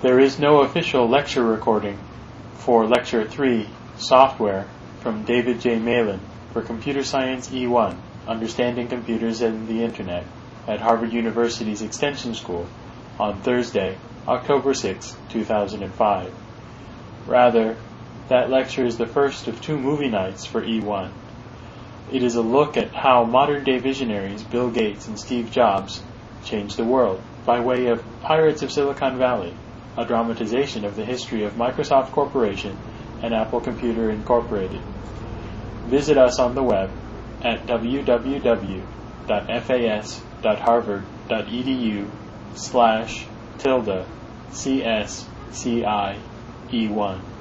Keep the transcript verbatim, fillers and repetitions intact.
There is no official lecture recording for Lecture three, Software, from David J. Malin for Computer Science E one, Understanding Computers and the Internet, at Harvard University's Extension School on Thursday, October sixth, two thousand five. Rather, that lecture is the first of two movie nights for E one. It is a look at how modern-day visionaries Bill Gates and Steve Jobs changed the world by way of Pirates of Silicon Valley, a dramatization of the history of Microsoft Corporation and Apple Computer Incorporated. Visit us on the web at w w w dot f a s dot harvard dot e d u slash tilde C S C I E one.